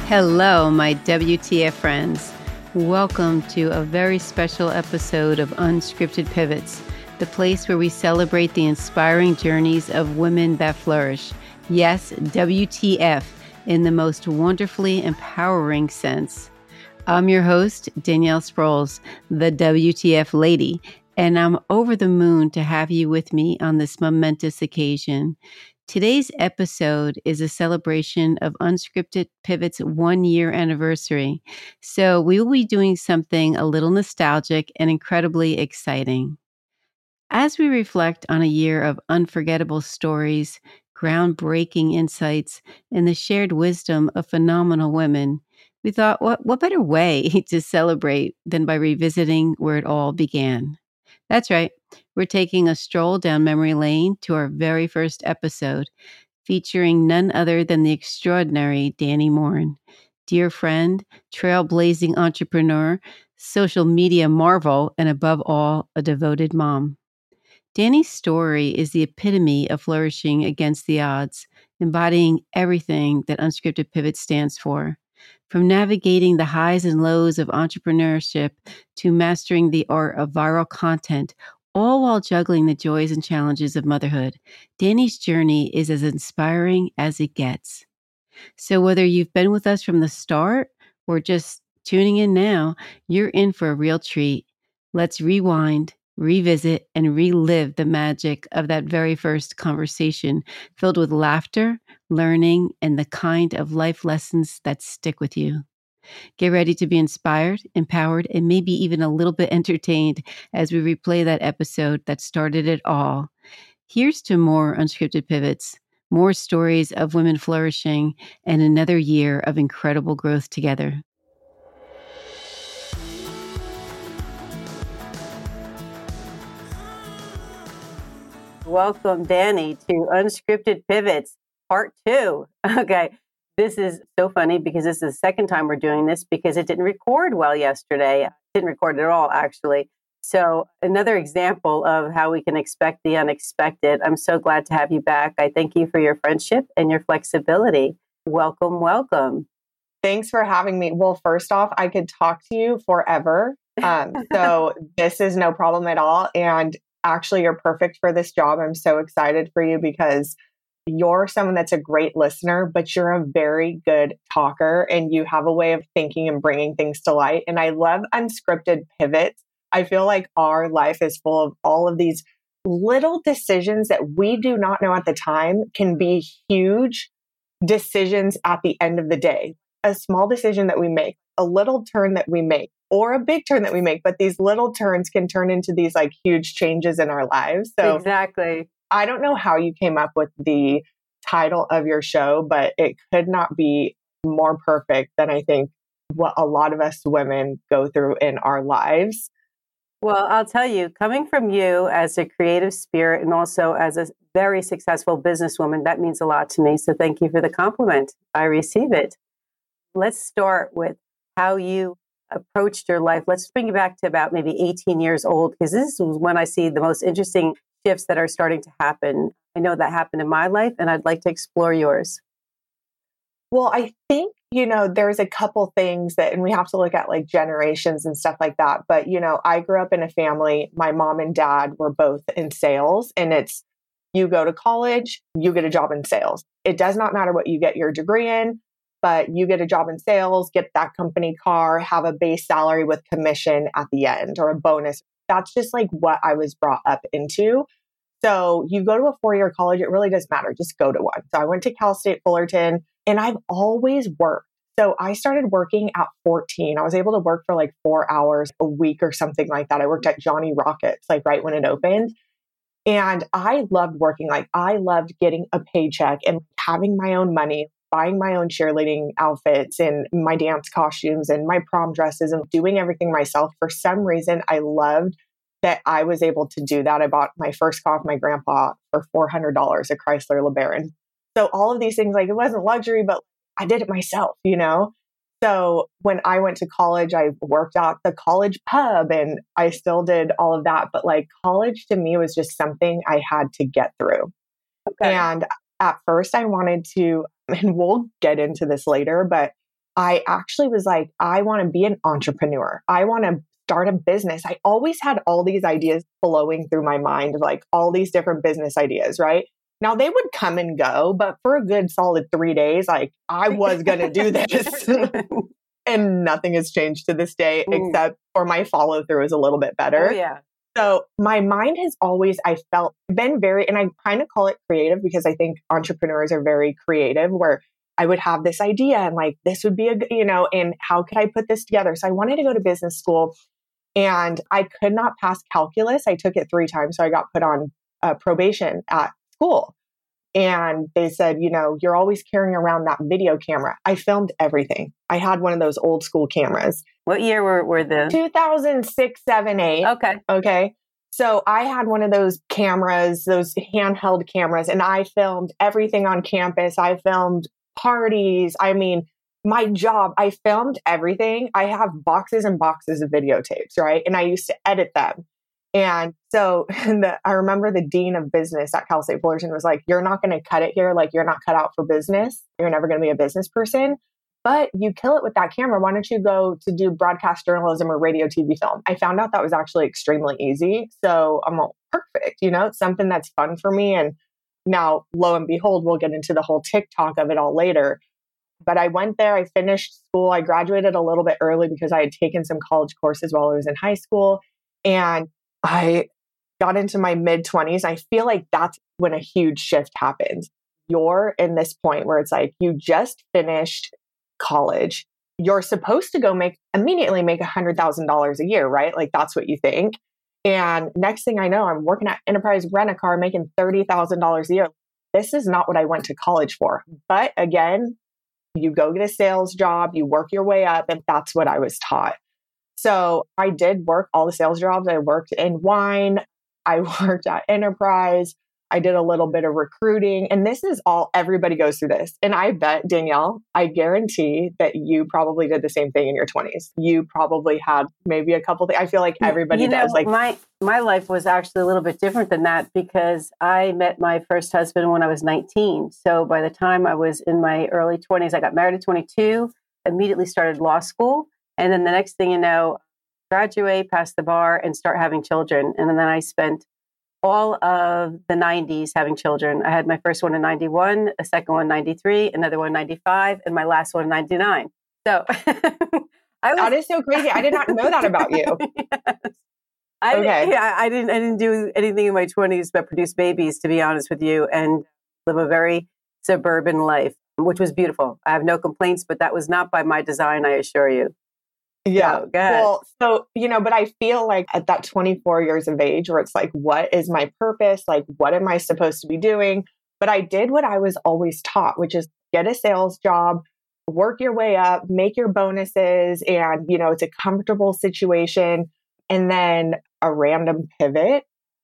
Hello, my WTF friends. Welcome to a very special episode of Unscripted Pivots, the place where we celebrate the inspiring journeys of women that flourish. Yes, WTF in the most wonderfully empowering sense. I'm your host, Danielle Sproles, the WTF lady, and I'm over the moon to have you with me on this momentous occasion. Today's episode is a celebration of Unscripted Pivot's 1-year anniversary. So we will be doing something a little nostalgic and incredibly exciting. As we reflect on a year of unforgettable stories, groundbreaking insights, and the shared wisdom of phenomenal women, we thought, what better way to celebrate than by revisiting where it all began? That's right. We're taking a stroll down memory lane to our very first episode, featuring none other than the extraordinary Dani Morin. Dear friend, trailblazing entrepreneur, social media marvel, and above all, a devoted mom. Dani's story is the epitome of flourishing against the odds, embodying everything that Unscripted Pivot stands for. From navigating the highs and lows of entrepreneurship to mastering the art of viral content, all while juggling the joys and challenges of motherhood, Dani's journey is as inspiring as it gets. So whether you've been with us from the start or just tuning in now, you're in for a real treat. Let's rewind, revisit, and relive the magic of that very first conversation filled with laughter, learning, and the kind of life lessons that stick with you. Get ready to be inspired, empowered, and maybe even a little bit entertained as we replay that episode that started it all. Here's to more Unscripted Pivots, more stories of women flourishing, and another year of incredible growth together. Welcome, Dani, to Unscripted Pivots, Part 2. Okay, this is so funny because this is the second time we're doing this because it didn't record well yesterday. It didn't record at all, actually. So another example of how we can expect the unexpected. I'm so glad to have you back. I thank you for your friendship and your flexibility. Welcome, welcome. Thanks for having me. Well, first off, I could talk to you forever. So this is no problem at all. And actually, you're perfect for this job. I'm so excited for you because you're someone that's a great listener, but you're a very good talker and you have a way of thinking and bringing things to light. And I love Unscripted Pivots. I feel like our life is full of all of these little decisions that we do not know at the time can be huge decisions at the end of the day. A small decision that we make, a little turn that we make, or a big turn that we make, but these little turns can turn into these like huge changes in our lives. So exactly. I don't know how you came up with the title of your show, but it could not be more perfect than I think what a lot of us women go through in our lives. Well, I'll tell you, coming from you as a creative spirit and also as a very successful businesswoman, that means a lot to me. So thank you for the compliment. I receive it. Let's start with how you approached your life. Let's bring you back to about maybe 18 years old, because this is when I see the most interesting shifts that are starting to happen. I know that happened in my life, and I'd like to explore yours. Well, I think, there's a couple things that, and we have to look at like generations and stuff like that. But, I grew up in a family, my mom and dad were both in sales, and it's, you go to college, you get a job in sales. It does not matter what you get your degree in, but you get a job in sales, get that company car, have a base salary with commission at the end or a bonus. That's just like what I was brought up into. So you go to a 4-year college, it really doesn't matter. Just go to one. So I went to Cal State Fullerton and I've always worked. So I started working at 14. I was able to work for like 4 hours a week or something like that. I worked at Johnny Rockets, like right when it opened. And I loved working. Like I loved getting a paycheck and having my own money, buying my own cheerleading outfits and my dance costumes and my prom dresses and doing everything myself. For some reason, I loved that I was able to do that. I bought my first car off my grandpa for $400, a Chrysler LeBaron. So all of these things, like it wasn't luxury, but I did it myself, So when I went to college, I worked at the college pub and I still did all of that. But like college to me was just something I had to get through. Okay. And at first I wanted to, and we'll get into this later, but I actually was like, I want to be an entrepreneur. I want to start a business. I always had all these ideas flowing through my mind, like all these different business ideas, right? Now they would come and go, but for a good solid 3 days, like I was going to do this. And nothing has changed to this day, except for my follow through is a little bit better. Oh, yeah. So my mind has always, I felt, been very, and I kind of call it creative because I think entrepreneurs are very creative, where I would have this idea and like, this would be and how could I put this together? So I wanted to go to business school and I could not pass calculus. I took it 3 times. So I got put on probation at school. And they said, you're always carrying around that video camera. I filmed everything. I had one of those old school cameras. What year were the? 2006, 7, 8. Okay. So I had one of those cameras, those handheld cameras, and I filmed everything on campus. I filmed parties. I mean, my job, I filmed everything. I have boxes and boxes of videotapes, right? And I used to edit them. And so I remember the dean of business at Cal State Fullerton was like, you're not going to cut it here. Like, you're not cut out for business. You're never going to be a business person, but you kill it with that camera. Why don't you go to do broadcast journalism or radio, TV, film? I found out that was actually extremely easy. So I'm all perfect. It's something that's fun for me. And now, lo and behold, we'll get into the whole TikTok of it all later. But I went there, I finished school. I graduated a little bit early because I had taken some college courses while I was in high school. And I got into my mid-20s. I feel like that's when a huge shift happens. You're in this point where it's like you just finished college. You're supposed to go immediately make $100,000 a year, right? Like that's what you think. And next thing I know, I'm working at Enterprise Rent-A-Car making $30,000 a year. This is not what I went to college for. But again, you go get a sales job, you work your way up, and that's what I was taught. So I did work all the sales jobs. I worked in wine. I worked at Enterprise. I did a little bit of recruiting. And this is all, everybody goes through this. And I bet, Danielle, I guarantee that you probably did the same thing in your 20s. You probably had maybe a couple things. I feel like everybody does. Like my life was actually a little bit different than that because I met my first husband when I was 19. So by the time I was in my early 20s, I got married at 22, immediately started law school. And then the next thing you know, graduate, pass the bar, and start having children. And then I spent all of the 90s having children. I had my first one in 91, a second one in 93, another one in 95, and my last one in 99. So that is so crazy. I did not know that about you. Yes. I didn't do anything in my 20s but produce babies, to be honest with you, and live a very suburban life, which was beautiful. I have no complaints, but that was not by my design, I assure you. Yeah. So, go ahead. Well, so, but I feel like at that 24 years of age where it's like, what is my purpose? Like, what am I supposed to be doing? But I did what I was always taught, which is get a sales job, work your way up, make your bonuses. And, it's a comfortable situation. And then a random pivot,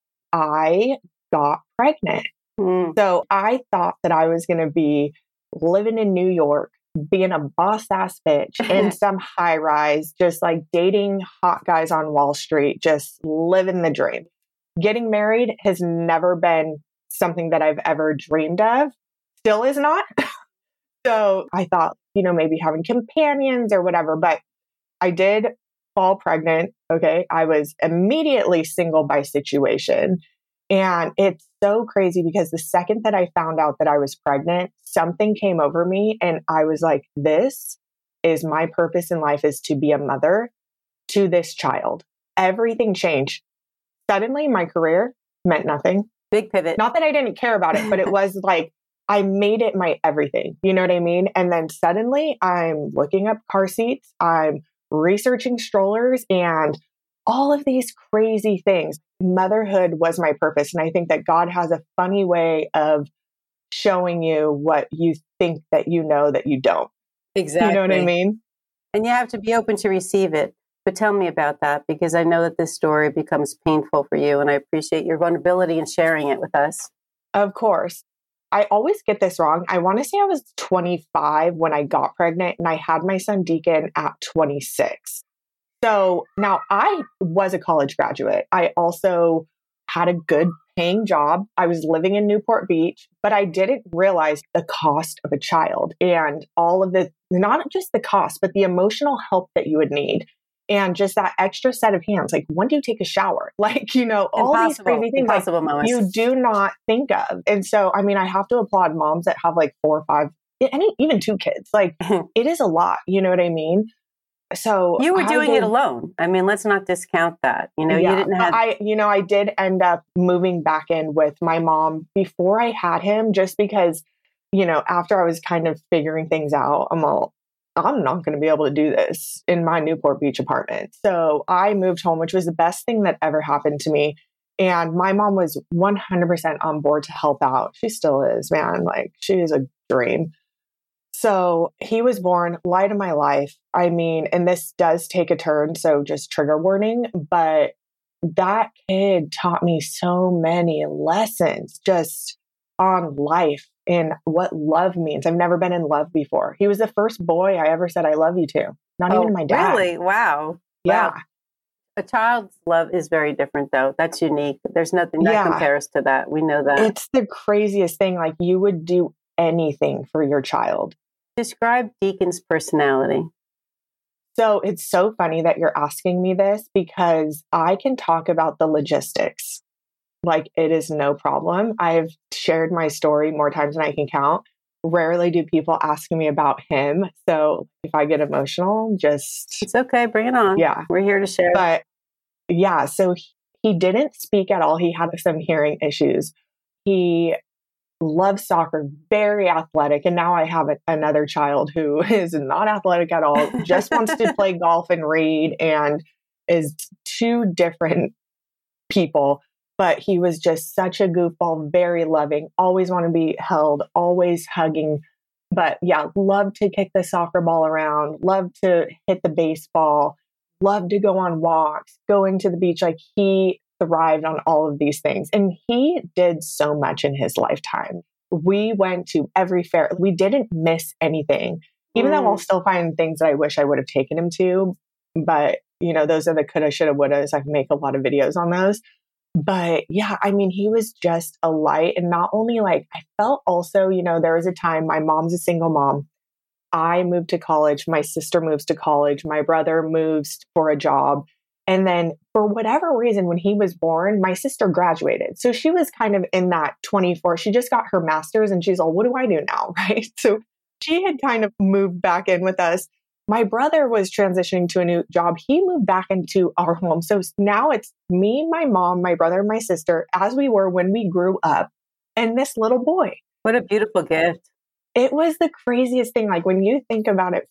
I got pregnant. So I thought that I was going to be living in New York, being a boss ass bitch in some high rise, just like dating hot guys on Wall Street, just living the dream. Getting married has never been something that I've ever dreamed of, still is not. So I thought, maybe having companions or whatever, but I did fall pregnant. Okay. I was immediately single by situation. And it's so crazy because the second that I found out that I was pregnant, something came over me and I was like, this is my purpose in life, is to be a mother to this child. Everything changed. Suddenly my career meant nothing. Big pivot. Not that I didn't care about it, but it was like, I made it my everything. You know what I mean? And then suddenly I'm looking up car seats. I'm researching strollers and all of these crazy things. Motherhood was my purpose. And I think that God has a funny way of showing you what you think that you know that you don't. Exactly. You know what I mean? And you have to be open to receive it. But tell me about that, because I know that this story becomes painful for you. And I appreciate your vulnerability in sharing it with us. Of course. I always get this wrong. I want to say I was 25 when I got pregnant and I had my son Deacon at 26. So now I was a college graduate. I also had a good paying job. I was living in Newport Beach, but I didn't realize the cost of a child and all of the, not just the cost, but the emotional help that you would need. And just that extra set of hands. Like, when do you take a shower? Like, all these crazy things like, you do not think of. And so, I mean, I have to applaud moms that have like 4 or 5, and even 2 kids. Like, it is a lot. You know what I mean? So you were doing it alone. I mean, let's not discount that. You didn't have. I did end up moving back in with my mom before I had him, just because, after I was kind of figuring things out, I'm not going to be able to do this in my Newport Beach apartment. So I moved home, which was the best thing that ever happened to me. And my mom was 100% on board to help out. She still is, man. Like, she is a dream. So he was born, light of my life. I mean, and this does take a turn, so just trigger warning, but that kid taught me so many lessons just on life and what love means. I've never been in love before. He was the first boy I ever said I love you to. Not even my dad. Really? Wow. Yeah. Wow. A child's love is very different, though. That's unique. There's nothing that compares to that. We know that. It's the craziest thing. Like, you would do anything for your child. Describe Deacon's personality. So it's so funny that you're asking me this, because I can talk about the logistics. Like, it is no problem. I've shared my story more times than I can count. Rarely do people ask me about him. So if I get emotional, it's okay. Bring it on. Yeah. We're here to share. But yeah, so he didn't speak at all. He had some hearing issues. He loves soccer, very athletic. And now I have another child who is not athletic at all, just wants to play golf and read, and is 2 different people. But he was just such a goofball, very loving, always want to be held, always hugging. But yeah, loved to kick the soccer ball around, loved to hit the baseball, loved to go on walks, going to the beach. Like, he thrived on all of these things. And he did so much in his lifetime. We went to every fair. We didn't miss anything, even though I'll still find things that I wish I would have taken him to. But, those are the coulda, shoulda, wouldas. I make a lot of videos on those. But yeah, I mean, he was just a light. And not only, like, I felt also, there was a time, my mom's a single mom. I moved to college. My sister moves to college. My brother moves for a job. And then for whatever reason, when he was born, my sister graduated. So she was kind of in that 24. She just got her master's and she's all, what do I do now? Right. So she had kind of moved back in with us. My brother was transitioning to a new job. He moved back into our home. So now it's me, my mom, my brother, and my sister, as we were when we grew up, and this little boy. What a beautiful gift. It was the craziest thing. Like, when you think about it,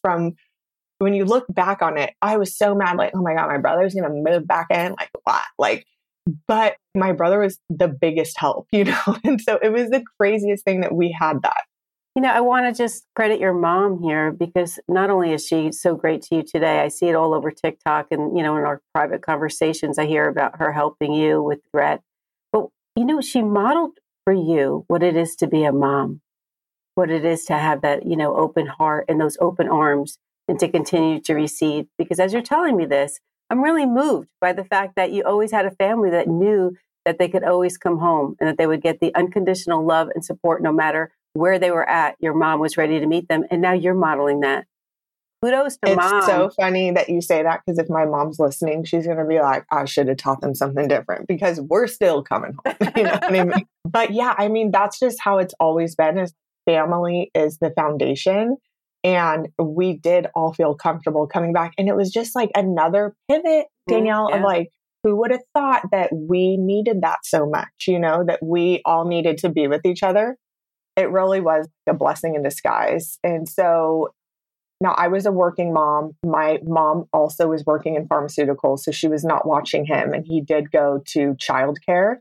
when you look back on it, I was so mad. Like, oh my God, my brother's going to move back in. Like, what? Like, but my brother was the biggest help, And so it was the craziest thing that we had that. I want to just credit your mom here, because not only is she so great to you today, I see it all over TikTok and, in our private conversations, I hear about her helping you with Rhett. But, she modeled for you what it is to be a mom, what it is to have that, open heart and those open arms, and to continue to receive. Because as you're telling me this, I'm really moved by the fact that you always had a family that knew that they could always come home and that they would get the unconditional love and support no matter where they were at. Your mom was ready to meet them. And now you're modeling that. Kudos to mom. It's so funny that you say that, because if my mom's listening, she's going to be like, I should have taught them something different, because we're still coming home. You know what I mean? But yeah, I mean, that's just how it's always been, is family is the foundation. And we did all feel comfortable coming back. And it was just like another pivot, Danielle, of like, who would have thought that we needed that so much, that we all needed to be with each other. It really was a blessing in disguise. And so now I was a working mom. My mom also was working in pharmaceuticals, so she was not watching him. And he did go to childcare.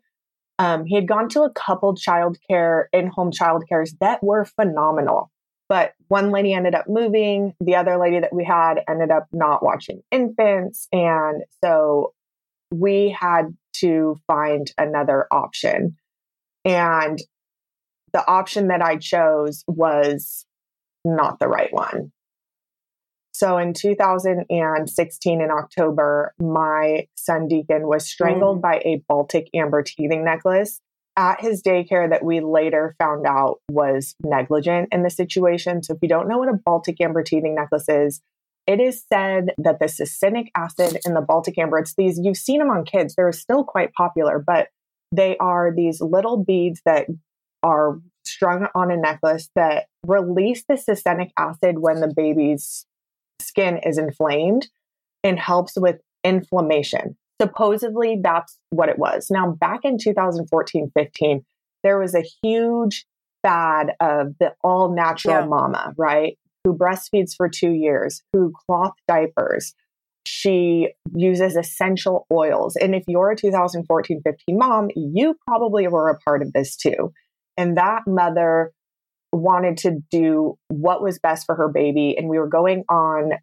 He had gone to a couple childcare, in-home childcares that were phenomenal. But one lady ended up moving. The other lady that we had ended up not watching infants. And so we had to find another option. And the option that I chose was not the right one. So in 2016 in October, my son Deacon was strangled by a Baltic amber teething necklace at his daycare that we later found out was negligent in the situation. So if you don't know what a Baltic amber teething necklace is, it is said that the succinic acid in the Baltic amber, it's these, you've seen them on kids, they're still quite popular, but they are these little beads that are strung on a necklace that release the succinic acid when the baby's skin is inflamed and helps with inflammation. Supposedly that's what it was. Now, back in 2014-15, there was a huge fad of the all natural mama, right? Who breastfeeds for 2 years, who cloth diapers. She uses essential oils. And if you're a 2014-15 mom, you probably were a part of this too. And that mother wanted to do what was best for her baby. And we were going on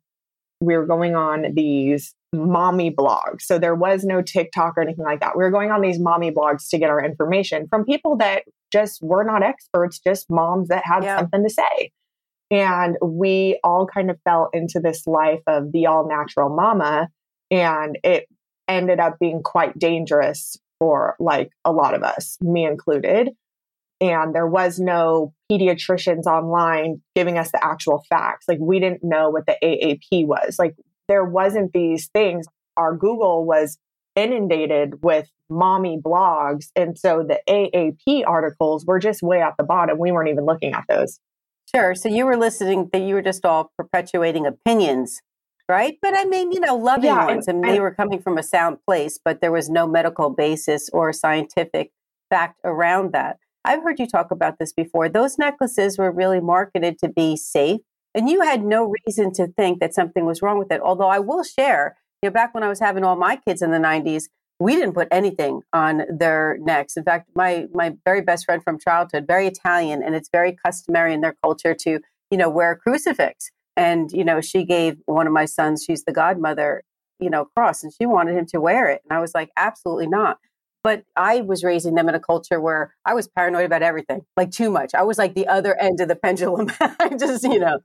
these mommy blogs. So there was no TikTok or anything like that. We were going on these mommy blogs to get our information from people that just were not experts, just moms that had something to say. And we all kind of fell into this life of the all natural mama. And it ended up being quite dangerous for like a lot of us, me included. And there was no pediatricians online giving us the actual facts. Like we didn't know what the AAP was. Like there wasn't these things. Our Google was inundated with mommy blogs. And so the AAP articles were just way at the bottom. We weren't even looking at those. Sure. So you were listening that you were just all perpetuating opinions, right? But I mean, loving ones. And they were coming from a sound place, but there was no medical basis or scientific fact around that. I've heard you talk about this before. Those necklaces were really marketed to be safe, and you had no reason to think that something was wrong with it. Although I will share, back when I was having all my kids in the 90s, we didn't put anything on their necks. In fact, my very best friend from childhood, very Italian, and it's very customary in their culture to, wear a crucifix. And, she gave one of my sons, she's the godmother, cross, and she wanted him to wear it. And I was like, absolutely not. But I was raising them in a culture where I was paranoid about everything, like too much. I was like the other end of the pendulum. I just,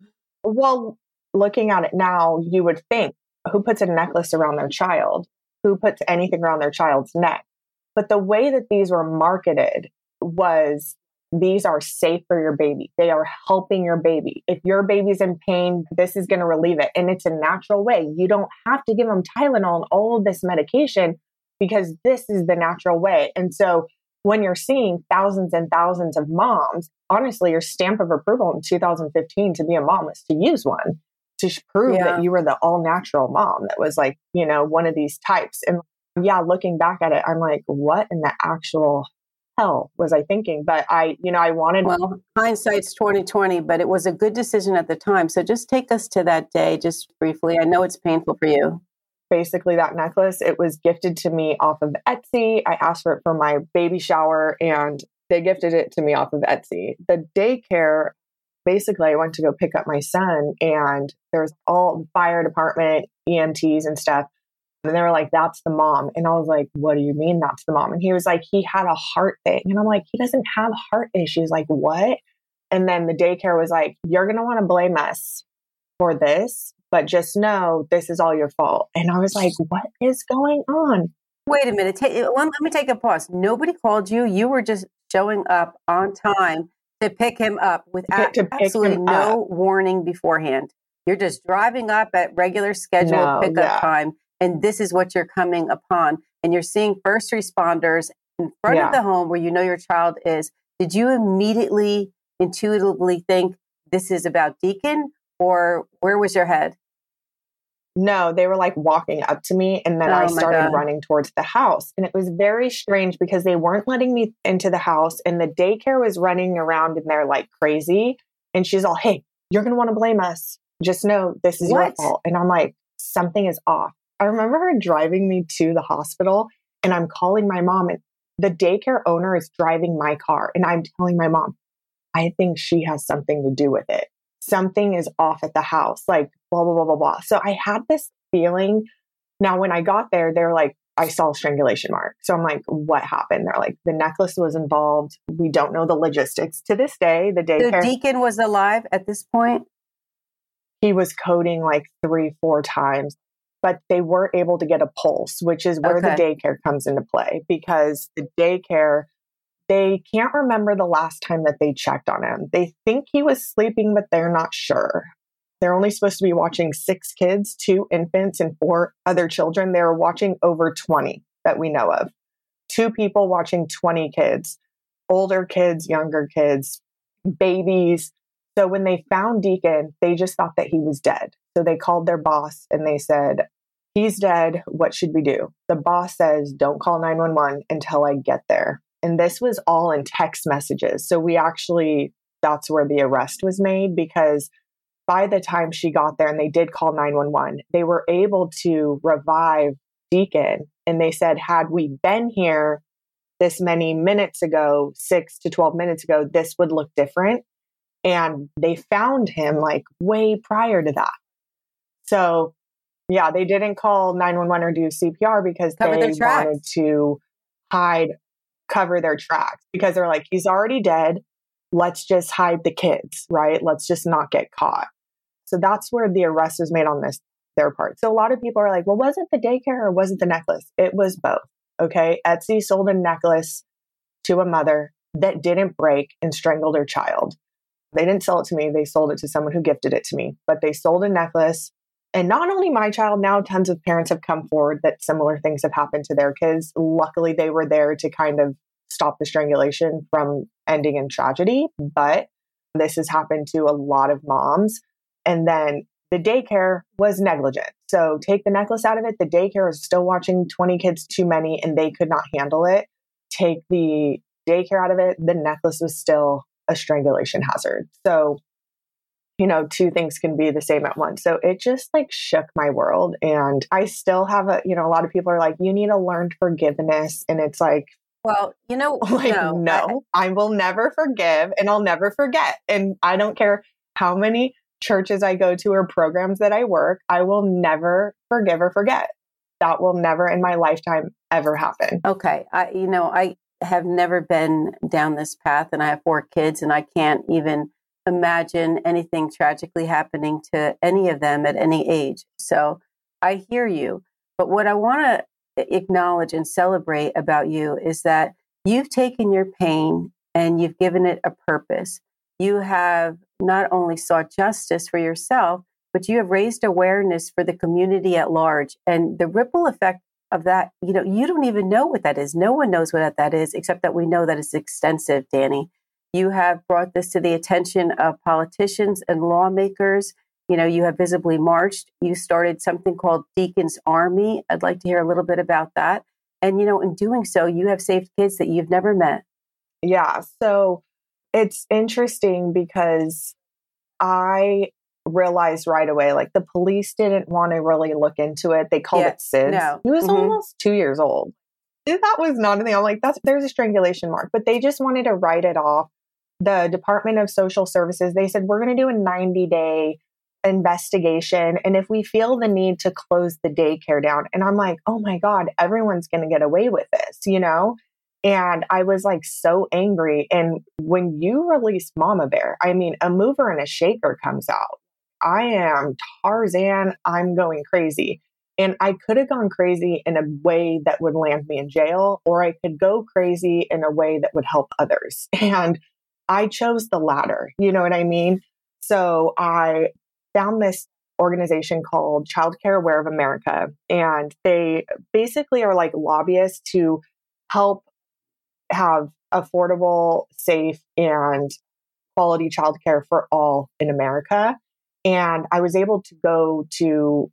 Well, looking at it now, you would think, who puts a necklace around their child? Who puts anything around their child's neck? But the way that these were marketed was, these are safe for your baby. They are helping your baby. If your baby's in pain, this is going to relieve it. And it's a natural way. You don't have to give them Tylenol and all of this medication, because this is the natural way. And so when you're seeing thousands and thousands of moms, honestly, your stamp of approval in 2015 to be a mom was to use one to prove that you were the all natural mom that was like, one of these types. And looking back at it, I'm like, what in the actual hell was I thinking? But I wanted. Well, hindsight's 2020, but it was a good decision at the time. So just take us to that day, just briefly. I know it's painful for you. Basically, that necklace, it was gifted to me off of Etsy. I asked for it for my baby shower and they gifted it to me off of Etsy. The daycare, basically, I went to go pick up my son and there's all the fire department, EMTs and stuff. And they were like, that's the mom. And I was like, what do you mean that's the mom? And he was like, he had a heart thing. And I'm like, he doesn't have heart issues. Like, what? And then the daycare was like, you're going to want to blame us for this, but just know this is all your fault. And I was like, what is going on? Wait a minute. Let me take a pause. Nobody called you. You were just showing up on time to pick him up with absolutely no warning beforehand. You're just driving up at regular scheduled pickup time. And this is what you're coming upon. And you're seeing first responders in front of the home where your child is. Did you immediately, intuitively think this is about Deacon, or where was your head? No, they were like walking up to me and then I started running towards the house. And it was very strange because they weren't letting me into the house and the daycare was running around in there like crazy. And she's all, hey, you're going to want to blame us. Just know this is your fault. And I'm like, something is off. I remember her driving me to the hospital and I'm calling my mom and the daycare owner is driving my car. And I'm telling my mom, I think she has something to do with it. Something is off at the house, like blah, blah, blah, blah, blah. So I had this feeling. Now, when I got there, they're like, I saw a strangulation mark. So I'm like, what happened? They're like, the necklace was involved. We don't know the logistics. To this day, the daycare. So Deacon was alive at this point? he was coding like 3-4 times, but they weren't able to get a pulse, which is where the daycare comes into play, because the daycare, they can't remember the last time that they checked on him. They think he was sleeping, but they're not sure. They're only supposed to be watching 6 kids, 2 infants and 4 other children. They were watching over 20 that we know of. 2 people watching 20 kids, older kids, younger kids, babies. So when they found Deacon, they just thought that he was dead. So they called their boss and they said, he's dead. What should we do? The boss says, don't call 911 until I get there. And this was all in text messages. So that's where the arrest was made, because by the time she got there and they did call 911, they were able to revive Deacon. And they said, had we been here this many minutes ago, 6 to 12 minutes ago, this would look different. And they found him like way prior to that. So yeah, they didn't call 911 or do CPR because they wanted to cover their tracks, because they're like, he's already dead. Let's just hide the kids, right? Let's just not get caught. So that's where the arrest was made on their part. So a lot of people are like, well, was it the daycare or was it the necklace? It was both. Okay. Etsy sold a necklace to a mother that didn't break and strangled her child. They didn't sell it to me. They sold it to someone who gifted it to me, but they sold a necklace. And not only my child, now tons of parents have come forward that similar things have happened to their kids. Luckily, they were there to kind of stop the strangulation from ending in tragedy. But this has happened to a lot of moms. And then the daycare was negligent. So take the necklace out of it. The daycare is still watching 20 kids too many and they could not handle it. Take the daycare out of it. The necklace was still a strangulation hazard. So, 2 things can be the same at once. So it just like shook my world. And I still have a lot of people are like, you need to learn forgiveness. And it's like, well, no, I will never forgive and I'll never forget. And I don't care how many churches I go to or programs that I work, I will never forgive or forget. That will never in my lifetime ever happen. Okay. I have never been down this path, and I have 4 kids, and I can't even imagine anything tragically happening to any of them at any age. So I hear you. But what I want to acknowledge and celebrate about you is that you've taken your pain and you've given it a purpose. You have not only sought justice for yourself, but you have raised awareness for the community at large. And the ripple effect of that, you don't even know what that is. No one knows what that is, except that we know that it's extensive, Danny. You have brought this to the attention of politicians and lawmakers. You have visibly marched. You started something called Deacon's Army. I'd like to hear a little bit about that. And, in doing so, you have saved kids that you've never met. Yeah. So it's interesting because I realized right away, like the police didn't want to really look into it. They called it SIDS. No. He was almost 2 years old. That was not a thing. I'm like, there's a strangulation mark, but they just wanted to write it off. The Department of Social Services, they said, we're going to do a 90-day investigation. And if we feel the need to close the daycare down, and I'm like, oh my God, everyone's going to get away with this, And I was like so angry. And when you release Mama Bear, a mover and a shaker comes out. I am Tarzan. I'm going crazy. And I could have gone crazy in a way that would land me in jail, or I could go crazy in a way that would help others. And I chose the latter. You know what I mean? So I found this organization called Childcare Aware of America. And they basically are like lobbyists to help have affordable, safe, and quality childcare for all in America. And I was able to go to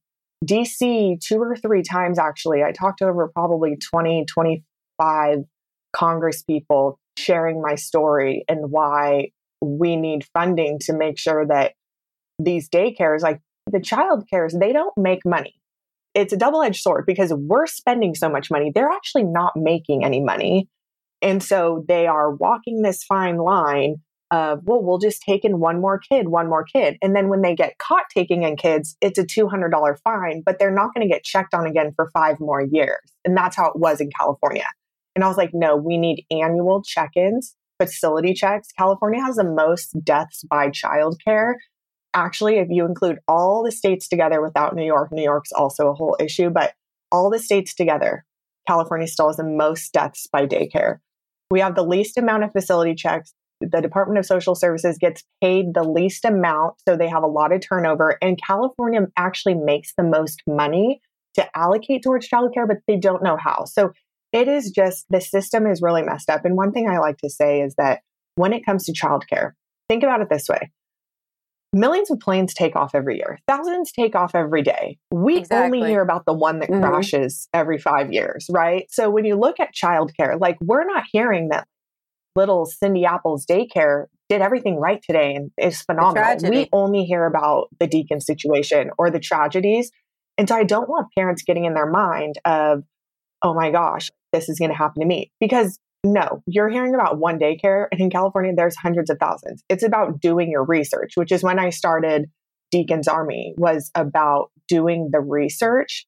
DC 2 or 3 times, actually. I talked to over probably 20, 25 Congress people sharing my story and why we need funding to make sure that these daycares, like the child cares, they don't make money. It's a double-edged sword because we're spending so much money. They're actually not making any money. And so they are walking this fine line of, well, we'll just take in one more kid. And then when they get caught taking in kids, it's a $200 fine, but they're not going to get checked on again for 5 more years. And that's how it was in California. And I was like, no, we need annual check-ins, facility checks. California has the most deaths by childcare Actually, if you include all the states together without New York, New York's also a whole issue, but all the states together, California still has the most deaths by daycare. We have the least amount of facility checks. The Department of Social Services gets paid the least amount, so they have a lot of turnover. And California actually makes the most money to allocate towards childcare, but they don't know how. So it is just, the system is really messed up. And one thing I like to say is that when it comes to childcare, think about it this way. Millions of planes take off every year. Thousands take off every day. We only hear about the one that crashes every 5 years, right? So when you look at childcare, like, we're not hearing that little Cindy Apple's daycare did everything right today and is phenomenal. We only hear about the Deacon situation or the tragedies. And so I don't want parents getting in their mind of, oh my gosh, this is going to happen to me. Because no, you're hearing about one daycare, and in California, there's hundreds of thousands. It's about doing your research, which is when I started Deacon's Army, was about doing the research.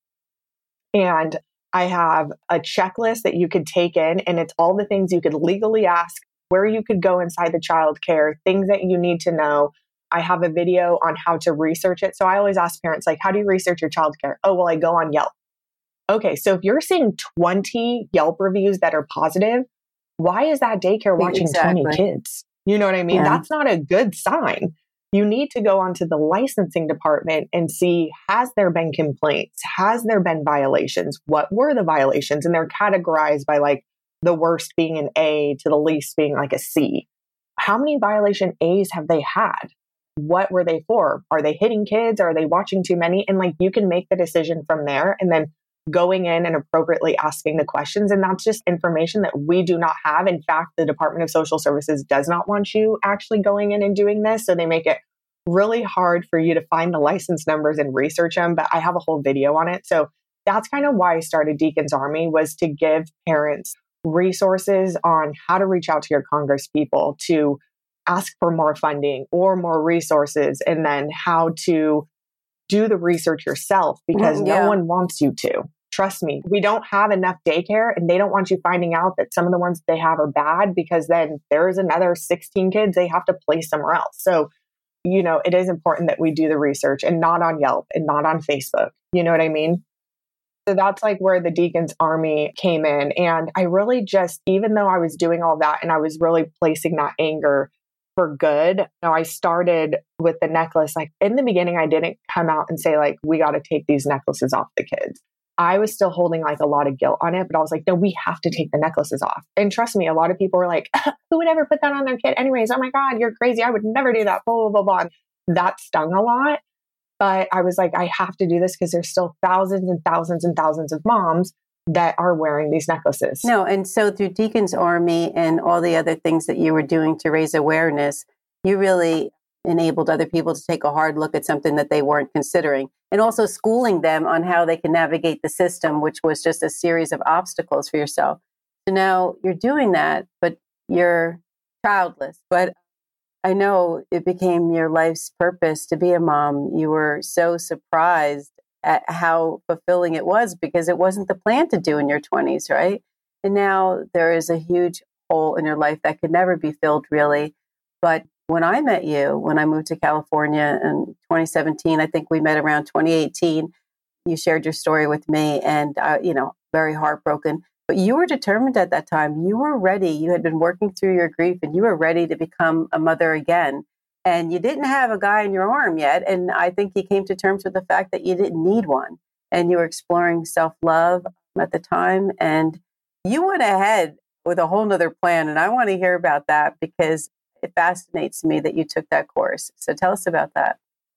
And I have a checklist that you could take in, and it's all the things you could legally ask, where you could go inside the childcare, things that you need to know. I have a video on how to research it. So I always ask parents, like, how do you research your childcare? Oh, well, I go on Yelp. Okay, so if you're seeing 20 Yelp reviews that are positive, why is that daycare watching 20 kids? You know what I mean? Yeah. That's not a good sign. You need to go onto the licensing department and see, has there been complaints? Has there been violations? What were the violations? And they're categorized by like the worst being an A to the least being like a C. How many violation A's have they had? What were they for? Are they hitting kids? Are they watching too many? And like, you can make the decision from there, and then going in and appropriately asking the questions. And that's just information that we do not have. In fact, the Department of Social Services does not want you actually going in and doing this. So they make it really hard for you to find the license numbers and research them. But I have a whole video on it. So that's kind of why I started Deacon's Army, was to give parents resources on how to reach out to your Congress people to ask for more funding or more resources, and then how to do the research yourself, because no one wants you to. Trust me, we don't have enough daycare, and they don't want you finding out that some of the ones they have are bad, because then there's another 16 kids they have to place somewhere else. So, you know, it is important that we do the research, and not on Yelp and not on Facebook. You know what I mean? So that's like where the Deacon's Army came in. And I really just, even though I was doing all that and I was really placing that anger for good. Now, I started with the necklace. Like, in the beginning, I didn't come out and say, like, we got to take these necklaces off the kids. I was still holding like a lot of guilt on it, but I was like, no, we have to take the necklaces off. And trust me, a lot of people were like, who would ever put that on their kid anyways? Oh my God, you're crazy. I would never do that. Blah, blah, blah, blah. That stung a lot. But I was like, I have to do this because there's still thousands and thousands and thousands of moms that are wearing these necklaces. No, and so through Deacon's Army and all the other things that you were doing to raise awareness, you really enabled other people to take a hard look at something that they weren't considering, and also schooling them on how they can navigate the system, which was just a series of obstacles for yourself. So now you're doing that, but you're childless. But I know it became your life's purpose to be a mom. You were so surprised at how fulfilling it was, because it wasn't the plan to do in your 20s, right? And now there is a huge hole in your life that could never be filled, really. But when I met you, when I moved to California in 2017, I think we met around 2018, you shared your story with me, and, very heartbroken. But you were determined at that time. You were ready. You had been working through your grief, and you were ready to become a mother again. And you didn't have a guy in your arm yet. And I think you came to terms with the fact that you didn't need one. And you were exploring self-love at the time. And you went ahead with a whole nother plan. And I want to hear about that, because it fascinates me that you took that course. So tell us about that.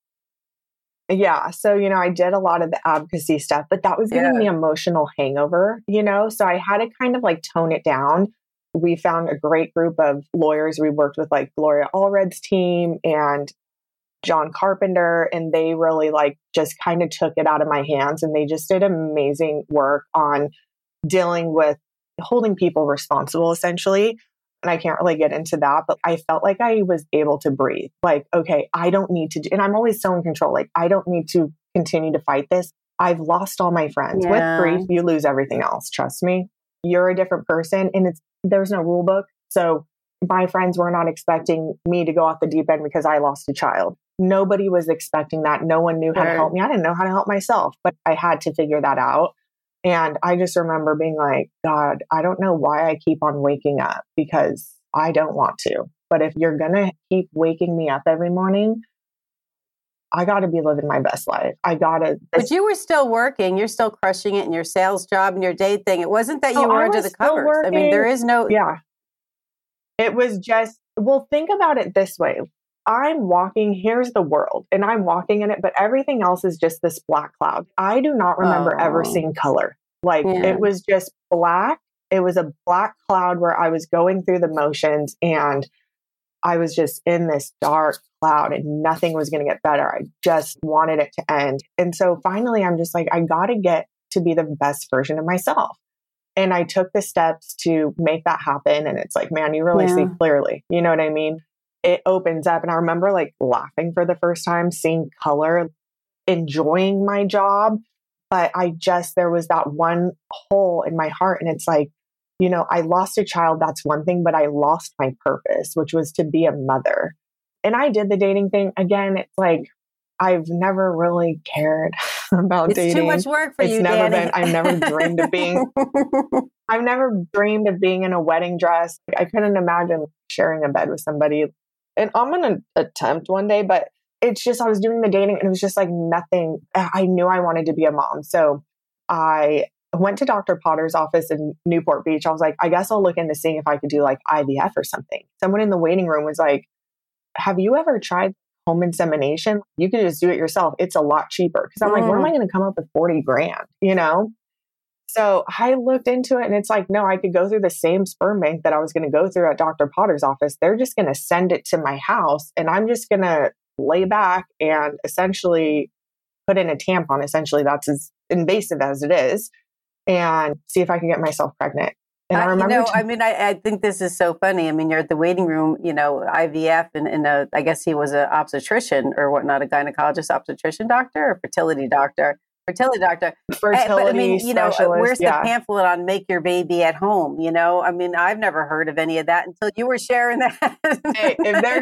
Yeah. So, I did a lot of the advocacy stuff, but that was giving me emotional hangover, so I had to kind of like tone it down. We found a great group of lawyers. We worked with like Gloria Allred's team and John Carpenter, and they really like just kind of took it out of my hands, and they just did amazing work on dealing with holding people responsible, essentially. And I can't really get into that, but I felt like I was able to breathe. Like, okay, I don't need to, and I'm always so in control. Like, I don't need to continue to fight this. I've lost all my friends. With grief, you lose everything else. Trust me. You're a different person, and there's no rule book. So my friends were not expecting me to go off the deep end because I lost a child. nobody was expecting that. No one knew how to help me. I didn't know how to help myself, but I had to figure that out. And I just remember being like, God, I don't know why I keep on waking up because I don't want to. But if you're going to keep waking me up every morning, I got to be living my best life. But you were still working. You're still crushing it in your sales job and your day thing. It wasn't that you were under the covers. Working. I mean, there is no. Yeah. It was just, well, think about it this way. I'm walking, here's the world, and I'm walking in it, but everything else is just this black cloud. I do not remember ever seeing color. It was just black. It was a black cloud where I was going through the motions and I was just in this dark cloud and nothing was going to get better. I just wanted it to end. And so finally, I'm just like, I got to get to be the best version of myself. And I took the steps to make that happen. And it's like, man, you really see clearly. You know what I mean? It opens up. And I remember laughing for the first time, seeing color, enjoying my job. But there was that one hole in my heart. And it's like, I lost a child. That's one thing, but I lost my purpose, which was to be a mother. And I did the dating thing. Again, it's like, I've never really cared about dating. It's too much work for you, Danny. I've never dreamed of being in a wedding dress. I couldn't imagine sharing a bed with somebody. And I'm going to attempt one day, but it's just, I was doing the dating and it was just like nothing. I knew I wanted to be a mom. So I went to Dr. Potter's office in Newport Beach. I was like, I guess I'll look into seeing if I could do IVF or something. Someone in the waiting room was like, have you ever tried home insemination? You can just do it yourself. It's a lot cheaper. Cause I'm like, where am I going to come up with 40 grand? So I looked into it and it's like, no, I could go through the same sperm bank that I was going to go through at Dr. Potter's office. They're just going to send it to my house and I'm just going to lay back and essentially put in a tampon. Essentially, that's as invasive as it is, and see if I can get myself pregnant. And I remember, I think this is so funny. I mean, you're at the waiting room, IVF, and I guess he was an obstetrician or whatnot, a gynecologist, obstetrician doctor, or fertility doctor. Fertility specialist. Where's the pamphlet on make your baby at home? I've never heard of any of that until you were sharing that. Hey, if they're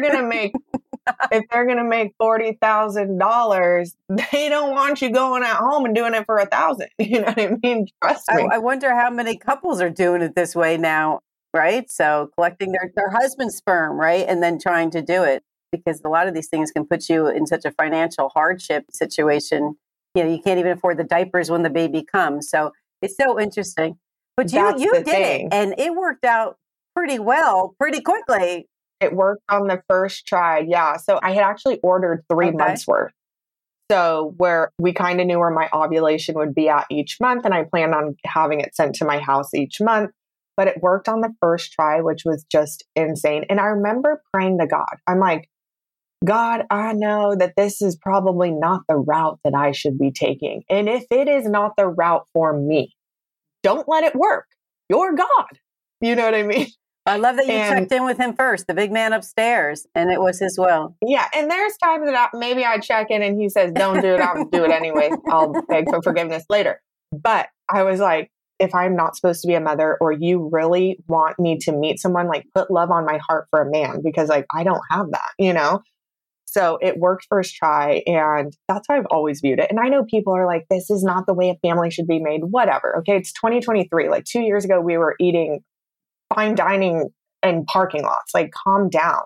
gonna make $40,000, they don't want you going at home and doing it for $1,000. You know what I mean? Trust me. I wonder how many couples are doing it this way now, right? So collecting their husband's sperm, right, and then trying to do it, because a lot of these things can put you in such a financial hardship situation. You can't even afford the diapers when the baby comes. So it's so interesting. But you did it, and it worked out pretty well, pretty quickly. It worked on the first try. Yeah. So I had actually ordered 3 months worth. So where we kind of knew where my ovulation would be at each month. And I planned on having it sent to my house each month. But it worked on the first try, which was just insane. And I remember praying to God. I'm like, God, I know that this is probably not the route that I should be taking. And if it is not the route for me, don't let it work. You're God. You know what I mean? I love that you checked in with him first, the big man upstairs, and it was his will. Yeah. And there's times that maybe I check in and he says, don't do it. I'll do it anyway. I'll beg for forgiveness later. But I was like, if I'm not supposed to be a mother, or you really want me to meet someone, put love on my heart for a man, because I don't have that, So it worked first try. And that's how I've always viewed it. And I know people are like, this is not the way a family should be made. Whatever. Okay. It's 2023. 2 years ago, we were eating fine dining in parking lots. Calm down,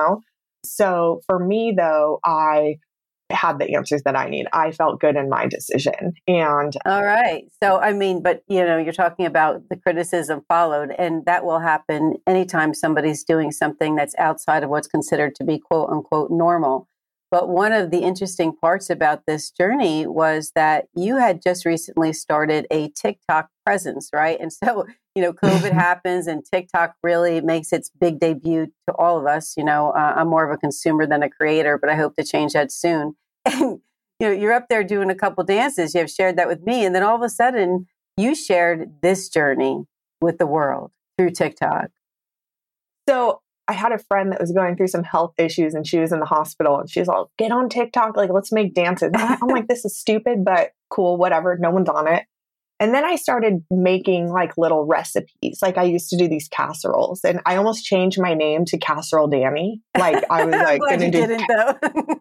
So for me, though, I had the answers that I need. I felt good in my decision. And all right. So, but you're talking about the criticism followed, and that will happen anytime somebody's doing something that's outside of what's considered to be quote unquote normal. But one of the interesting parts about this journey was that you had just recently started a TikTok presence, right? And so, COVID happens and TikTok really makes its big debut to all of us. I'm more of a consumer than a creator, but I hope to change that soon. And, you're up there doing a couple dances. You have shared that with me. And then all of a sudden you shared this journey with the world through TikTok. So I had a friend that was going through some health issues and she was in the hospital and she's like, get on TikTok. Let's make dances. I'm like, this is stupid, but cool, whatever. No one's on it. And then I started making little recipes. I used to do these casseroles and I almost changed my name to Casserole Danny. I was going to do.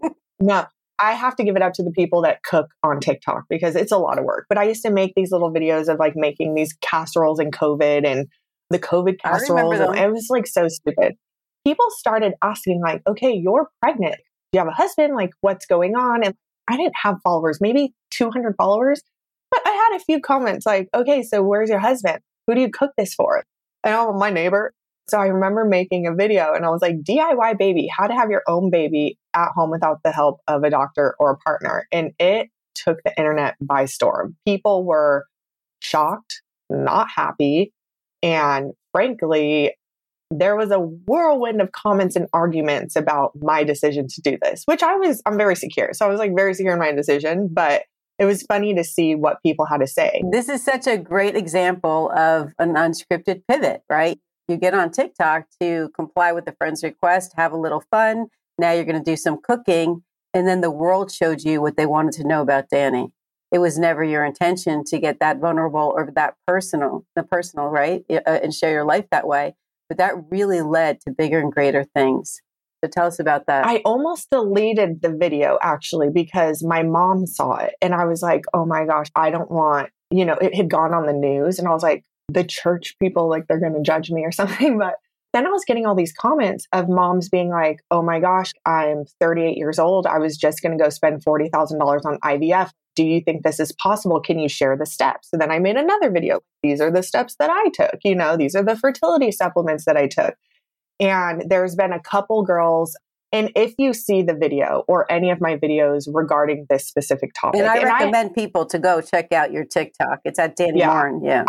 No, I have to give it up to the people that cook on TikTok because it's a lot of work. But I used to make these little videos of like making these casseroles in COVID and the COVID casseroles. And it was like so stupid. People started asking like, okay, you're pregnant. Do you have a husband? Like what's going on? And I didn't have followers, maybe 200 followers, but I had a few comments like, okay, so where's your husband? Who do you cook this for? And I'm my neighbor. So I remember making a video and I was like, DIY baby, how to have your own baby at home without the help of a doctor or a partner. And it took the internet by storm. People were shocked, not happy. And frankly, there was a whirlwind of comments and arguments about my decision to do this, which I'm very secure. So I was like very secure in my decision, but it was funny to see what people had to say. This is such a great example of an unscripted pivot, right? You get on TikTok to comply with the friend's request, have a little fun. Now you're going to do some cooking. And then the world showed you what they wanted to know about Danny. It was never your intention to get that vulnerable or that personal, right? And share your life that way. But that really led to bigger and greater things. So tell us about that. I almost deleted the video actually because my mom saw it. And I was like, oh my gosh, I don't want, it had gone on the news. And I was like, the church people, like they're going to judge me or something. But then I was getting all these comments of moms being like, oh my gosh, I'm 38 years old. I was just going to go spend $40,000 on IVF. Do you think this is possible? Can you share the steps? So then I made another video. These are the steps that I took. These are the fertility supplements that I took. And there's been a couple girls. And if you see the video or any of my videos regarding this specific topic. And I recommend people to go check out your TikTok. It's at Danny Morin. Yeah.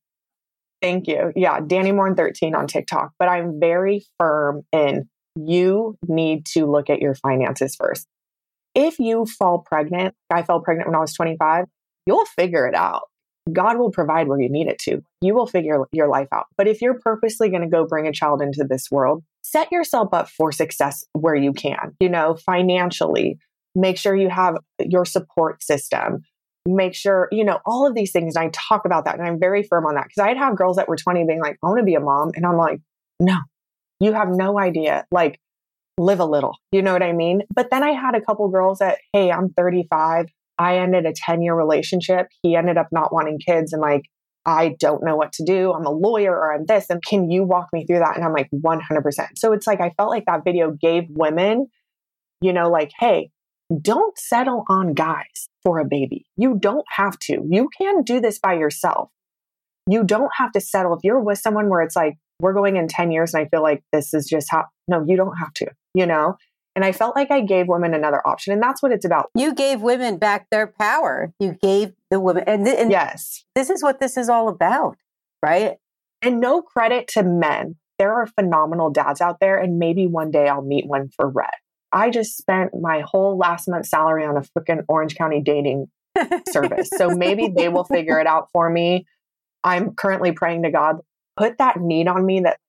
Thank you. Yeah. Danny Morin 13 on TikTok. But I'm very firm in you need to look at your finances first. If you fall pregnant, I fell pregnant when I was 25, you'll figure it out. God will provide where you need it to. You will figure your life out. But if you're purposely going to go bring a child into this world, set yourself up for success where you can, financially. Make sure you have your support system. Make sure, all of these things. And I talk about that. And I'm very firm on that because I'd have girls that were 20 being like, I want to be a mom. And I'm like, no, you have no idea. Like, live a little, you know what I mean? But then I had a couple girls that, hey, I'm 35. I ended a 10-year relationship. He ended up not wanting kids. And like, I don't know what to do. I'm a lawyer or I'm this. And can you walk me through that? And I'm like, 100%. So it's like, I felt like that video gave women, like, hey, don't settle on guys for a baby. You don't have to. You can do this by yourself. You don't have to settle. If you're with someone where it's like, we're going in 10 years and I feel like this is just how, no, you don't have to, And I felt like I gave women another option. And that's what it's about. You gave women back their power. You gave the women. And yes, this is what this is all about, right? And no credit to men. There are phenomenal dads out there. And maybe one day I'll meet one for Rhett. I just spent my whole last month's salary on a freaking Orange County dating service. So maybe they will figure it out for me. I'm currently praying to God, put that on me that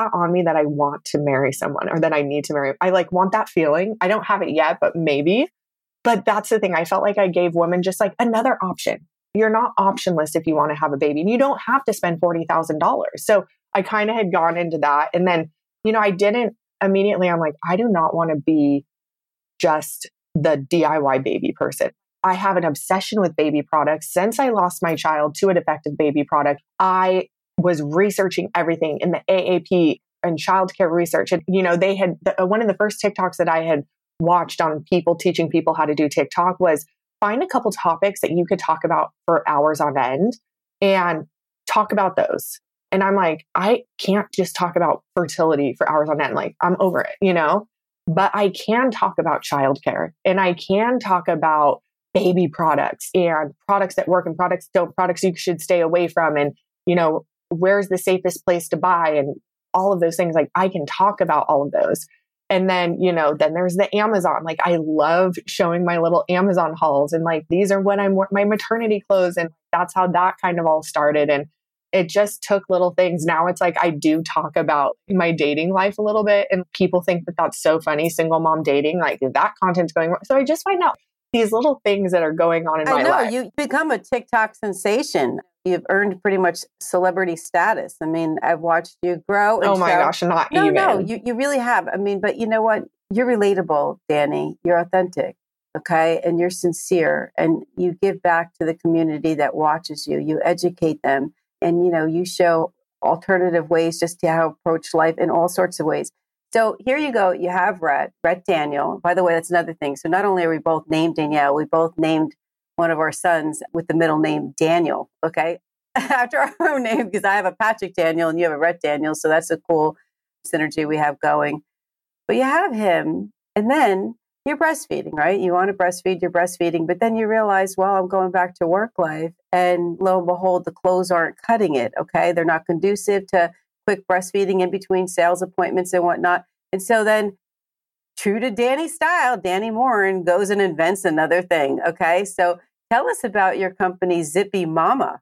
I want to marry someone or that I need to marry. I want that feeling. I don't have it yet, but maybe. But that's the thing. I felt like I gave women just like another option. You're not optionless if you want to have a baby and you don't have to spend $40,000. So I kind of had gone into that. And then, I didn't immediately, I'm like, I do not want to be just the DIY baby person. I have an obsession with baby products. Since I lost my child to a defective baby product, I was researching everything in the AAP and childcare research. And, they had one of the first TikToks that I had watched on people teaching people how to do TikTok was find a couple topics that you could talk about for hours on end and talk about those. And I'm like, I can't just talk about fertility for hours on end. Like, I'm over it, but I can talk about childcare and I can talk about baby products and products that work and products don't, products you should stay away from. And, where's the safest place to buy and all of those things. Like, I can talk about all of those. And then, then there's the Amazon. Like, I love showing my little Amazon hauls and like, these are when my maternity clothes. And that's how that kind of all started. And it just took little things. Now it's like, I do talk about my dating life a little bit and people think that that's so funny. Single mom dating, like that content's going wrong. So I just find out these little things that are going on in my life. You become a TikTok sensation. You've earned pretty much celebrity status. I mean, I've watched you grow. And oh my gosh, not no, even. No, you really have. I mean, but you know what? you're relatable, Danny. You're authentic. Okay. And you're sincere and you give back to the community that watches you. You educate them and, you show alternative ways just to how to approach life in all sorts of ways. So here you go. You have Rhett Daniel. By the way, that's another thing. So not only are we both named Danielle, we both named one of our sons with the middle name Daniel. Okay. After our own name, because I have a Patrick Daniel and you have a Rhett Daniel. So that's a cool synergy we have going. But you have him and then you're breastfeeding, right? You want to breastfeed, you're breastfeeding, but then you realize, well, I'm going back to work life. And lo and behold, the clothes aren't cutting it. Okay. They're not conducive to quick breastfeeding in between sales appointments and whatnot. And so then, true to Danny style, Danny Morin goes and invents another thing. Okay. So tell us about your company, Zippy Mama.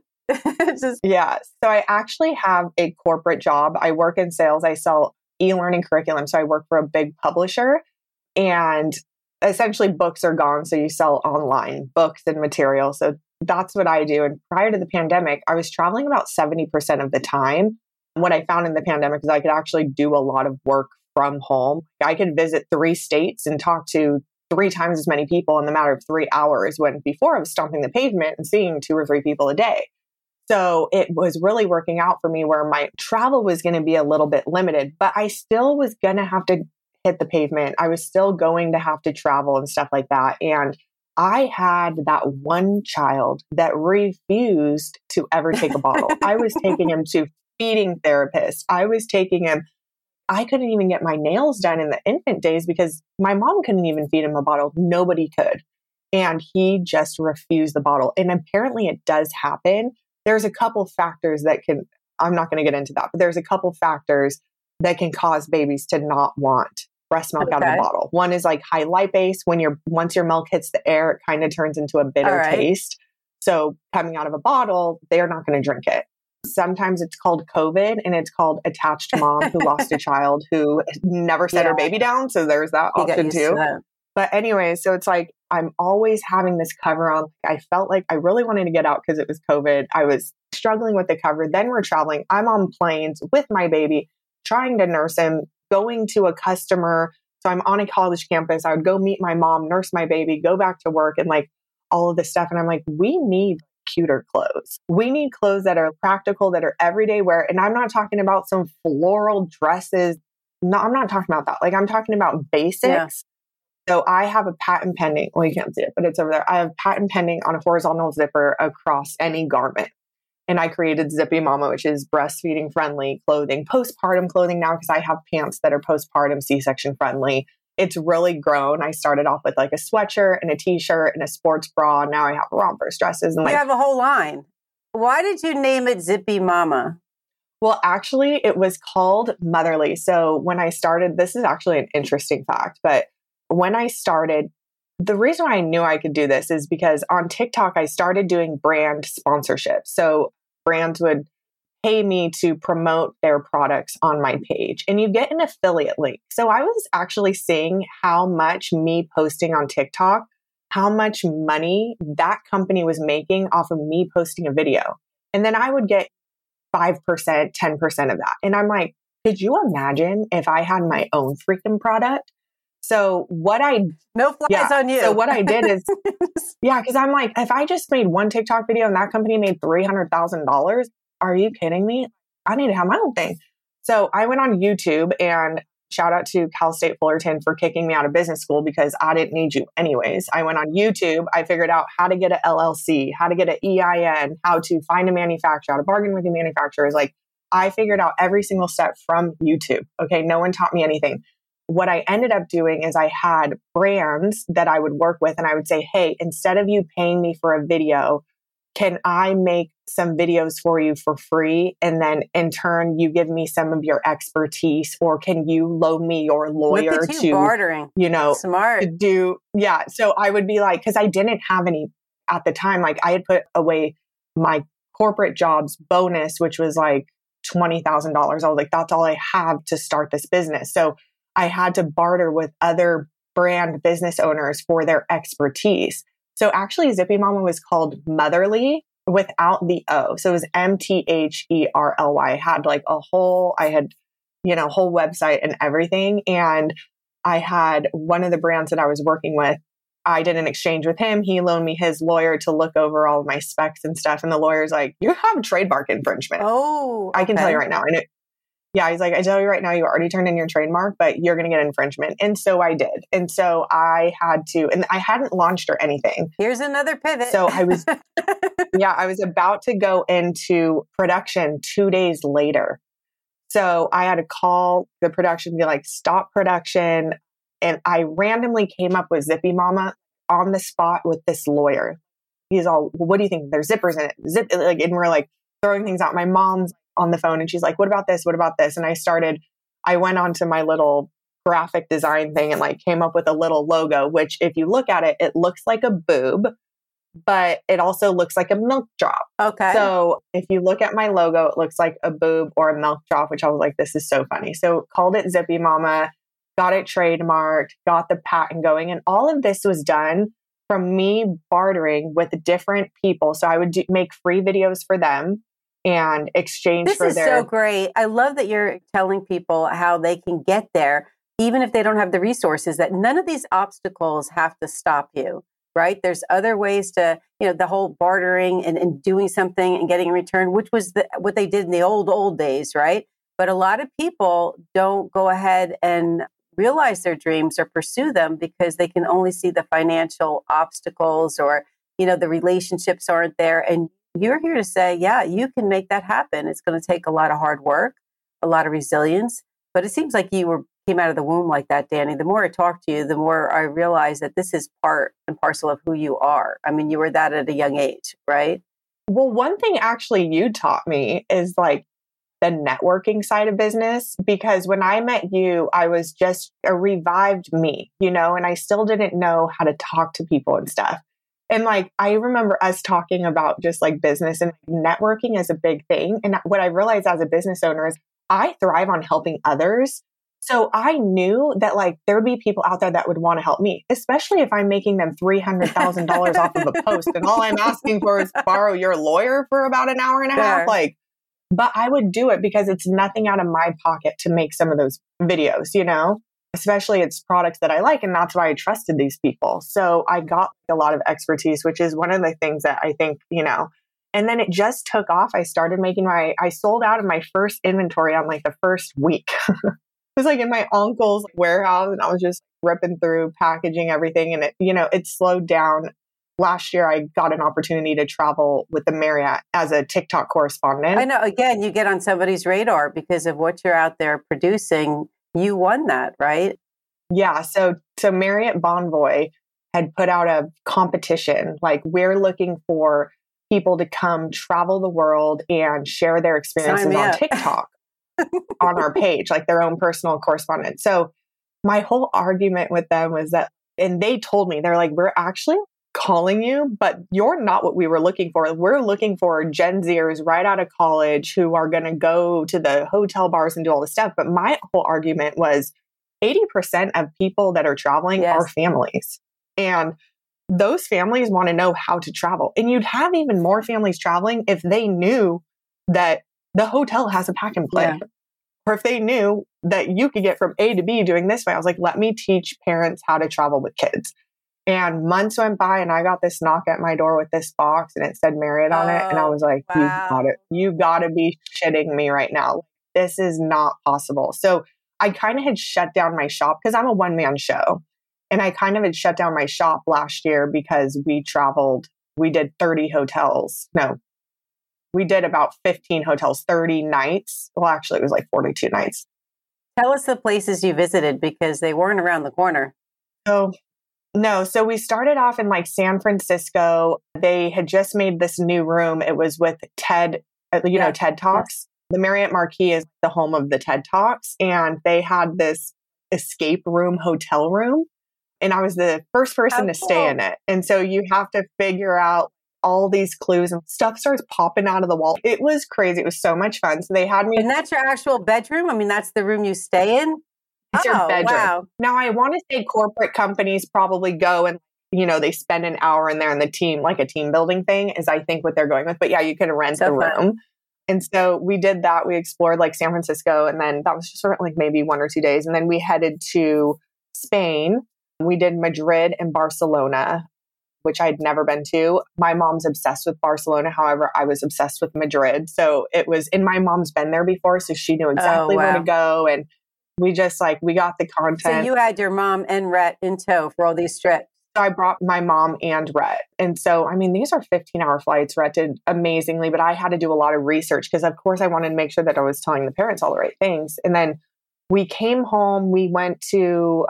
Yeah. So I actually have a corporate job. I work in sales. I sell e-learning curriculum. So I work for a big publisher. And essentially books are gone. So you sell online books and material. So that's what I do. And prior to the pandemic, I was traveling about 70% of the time. What I found in the pandemic is I could actually do a lot of work from home. I could visit 3 states and talk to 3 times as many people in the matter of 3 hours, when before I was stomping the pavement and seeing 2 or 3 people a day. So it was really working out for me where my travel was going to be a little bit limited, but I still was going to have to hit the pavement. I was still going to have to travel and stuff like that. And I had that one child that refused to ever take a bottle. I was taking him to feeding therapists. I was taking him. I couldn't even get my nails done in the infant days because my mom couldn't even feed him a bottle. Nobody could. And he just refused the bottle. And apparently it does happen. There's a couple factors that can, I'm not going to get into that, but there's a couple factors that can cause babies to not want breast milk out of a bottle. One is like high lipase. Once your milk hits the air, it kind of turns into a bitter taste. So coming out of a bottle, they're not going to drink it. Sometimes it's called COVID and it's called attached mom who lost a child who never set her baby down. So there's that option too. But anyway, so it's like, I'm always having this cover on. I felt like I really wanted to get out because it was COVID. I was struggling with the cover. Then we're traveling. I'm on planes with my baby, trying to nurse him, going to a customer. So I'm on a college campus. I would go meet my mom, nurse my baby, go back to work and like all of this stuff. And I'm like, we need cuter clothes. We need clothes that are practical, that are everyday wear. And I'm not talking about some floral dresses. No, I'm not talking about that. Like I'm talking about basics. Yeah. So I have a patent pending. Well, you can't see it, but it's over there. I have patent pending on a horizontal zipper across any garment. And I created Zippy Mama, which is breastfeeding friendly clothing, postpartum clothing now, because I have pants that are postpartum C-section friendly. It's really grown. I started off with like a sweatshirt and a t-shirt and a sports bra. Now I have rompers, dresses. And you have a whole line. Why did you name it Zippy Mama? Well, actually, it was called Motherly. So when I started, this is actually an interesting fact, but when I started, the reason why I knew I could do this is because on TikTok, I started doing brand sponsorships. So brands would pay me to promote their products on my page and you get an affiliate link. So I was actually seeing how much me posting on TikTok, how much money that company was making off of me posting a video. And then I would get 5%, 10% of that. And I'm like, could you imagine if I had my own freaking product? So no flies on you. So what I did is, because I'm like, if I just made one TikTok video and that company made $300,000, are you kidding me? I need to have my own thing. So I went on YouTube and shout out to Cal State Fullerton for kicking me out of business school because I didn't need you anyways. I went on YouTube. I figured out how to get an LLC, how to get an EIN, how to find a manufacturer, how to bargain with the manufacturers. Like I figured out every single step from YouTube. Okay. No one taught me anything. What I ended up doing is I had brands that I would work with and I would say, hey, instead of you paying me for a video, can I make some videos for you for free? And then in turn, you give me some of your expertise, or can you loan me your lawyer to bartering? Smart. So I would be like, because I didn't have any at the time, like I had put away my corporate job's bonus, which was like $20,000. I was like, that's all I have to start this business. So I had to barter with other brand business owners for their expertise. So actually Zippy Mama was called Motherly without the O. So it was MTHERLY. I had like whole website and everything. And I had one of the brands that I was working with. I did an exchange with him. He loaned me his lawyer to look over all of my specs and stuff. And the lawyer's like, you have trademark infringement. Oh, okay. I can tell you right now. And yeah, he's like, I tell you right now, you already turned in your trademark, but you're going to get infringement. And so I did. And so I had to, and I hadn't launched or anything. Here's another pivot. So I was, I was about to go into production 2 days later. So I had to call the production, be like, stop production. And I randomly came up with Zippy Mama on the spot with this lawyer. He's all, well, what do you think? There's zippers in it. And we're like throwing things out. My mom's on the phone and she's like, what about this? What about this? And I went onto my little graphic design thing and like came up with a little logo, which if you look at it, it looks like a boob, but it also looks like a milk drop. Okay. So if you look at my logo, it looks like a boob or a milk drop, which I was like, this is so funny. So called it Zippy Mama. Got it trademarked, got the patent going. And all of this was done from me bartering with different people. So I would make free videos for them and exchange this for is their... so great. I love that you're telling people how they can get there, even if they don't have the resources, that none of these obstacles have to stop you, right? There's other ways to, the whole bartering and doing something and getting a return, which was what they did in the old days, right? But a lot of people don't go ahead and realize their dreams or pursue them because they can only see the financial obstacles or, the relationships aren't there. And you're here to say, yeah, you can make that happen. It's going to take a lot of hard work, a lot of resilience. But it seems like you came out of the womb like that, Danny. The more I talk to you, the more I realize that this is part and parcel of who you are. I mean, you were that at a young age, right? Well, one thing actually you taught me is like the networking side of business, because when I met you, I was just a revived me, and I still didn't know how to talk to people and stuff. And like, I remember us talking about just like business and networking is a big thing. And what I realized as a business owner is I thrive on helping others. So I knew that like there would be people out there that would want to help me, especially if I'm making them $300,000 off of a post. And all I'm asking for is borrow your lawyer for about an hour and a half. But I would do it because it's nothing out of my pocket to make some of those videos, especially it's products that I like. And that's why I trusted these people. So I got a lot of expertise, which is one of the things that I think, and then it just took off. I started I sold out of my first inventory on like the first week. It was like in my uncle's warehouse and I was just ripping through packaging everything. And it slowed down. Last year, I got an opportunity to travel with the Marriott as a TikTok correspondent. I know. Again, you get on somebody's radar because of what you're out there producing. You won that, right? Yeah. So Marriott Bonvoy had put out a competition. Like, we're looking for people to come travel the world and share their experiences on TikTok on our page, like their own personal correspondent. So my whole argument with them was that, and they told me, they're like, we're actually calling you, but you're not what we were looking for. We're looking for Gen Zers right out of college who are going to go to the hotel bars and do all this stuff. But my whole argument was 80% of people that are traveling are families. And those families want to know how to travel. And you'd have even more families traveling if they knew that the hotel has a pack and play. Yeah. Or if they knew that you could get from A to B doing this way. I was like, let me teach parents how to travel with kids. And months went by and I got this knock at my door with this box and it said Marriott on it. And I was like, wow. You got to be shitting me right now. This is not possible. So I kind of had shut down my shop because I'm a one-man show. And I kind of had shut down my shop last year because we traveled, we did 30 hotels. No, we did about 15 hotels, 30 nights. Well, actually it was like 42 nights. Tell us the places you visited because they weren't around the corner. So we started off in like San Francisco. They had just made this new room. It was with TED, TED Talks. The Marriott Marquis is the home of the TED Talks. And they had this escape room, hotel room. And I was the first person to stay in it. And so you have to figure out all these clues and stuff starts popping out of the wall. It was crazy. It was so much fun. So they had me. And that's your actual bedroom? I mean, that's the room you stay in? It's your bedroom. Wow. Now, I want to say corporate companies probably go and, they spend an hour in there and the team, like a team building thing is I think what they're going with. But yeah, you can rent the room. Fun. And so we did that. We explored like San Francisco and then that was just sort of like maybe 1 or 2 days. And then we headed to Spain. We did Madrid and Barcelona, which I'd never been to. My mom's obsessed with Barcelona. However, I was obsessed with Madrid. So it was, and my mom's been there before, so she knew exactly where to go. And we just we got the content. So you had your mom and Rhett in tow for all these trips. So I brought my mom and Rhett. And so, I mean, these are 15-hour flights. Rhett did amazingly, but I had to do a lot of research because, of course, I wanted to make sure that I was telling the parents all the right things. And then we came home. We went to,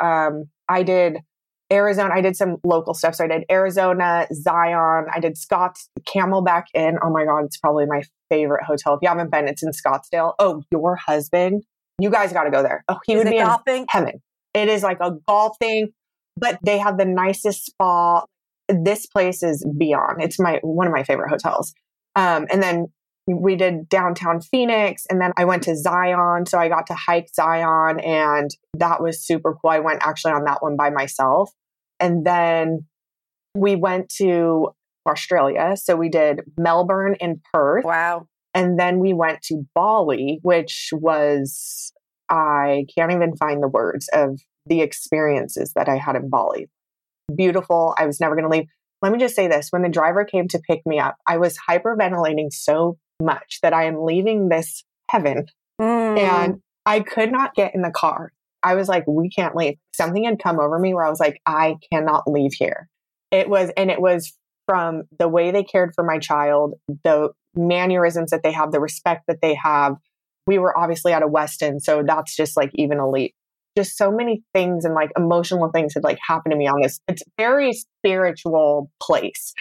I did Arizona. I did some local stuff. So I did Arizona, Zion. I did Camelback Inn. Oh my God, it's probably my favorite hotel. If you haven't been, it's in Scottsdale. Oh, your husband. You guys got to go there. Oh, he would be golfing? In heaven. It is like a golf thing, but they have the nicest spa. This place is beyond. It's one of my favorite hotels. And then we did downtown Phoenix, and then I went to Zion. So I got to hike Zion, and that was super cool. I went actually on that one by myself. And then we went to Australia. So we did Melbourne and Perth. Wow. And then we went to Bali, which was, I can't even find the words of the experiences that I had in Bali. Beautiful. I was never going to leave. Let me just say this. When the driver came to pick me up, I was hyperventilating so much that I am leaving this heaven. And I could not get in the car. I was like, we can't leave. Something had come over me where I was like, I cannot leave here. It was from the way they cared for my child, the mannerisms that they have, the respect that they have. We were obviously at a Westin, so that's just even elite. Just so many things and emotional things had happened to me on this. It's a very spiritual place.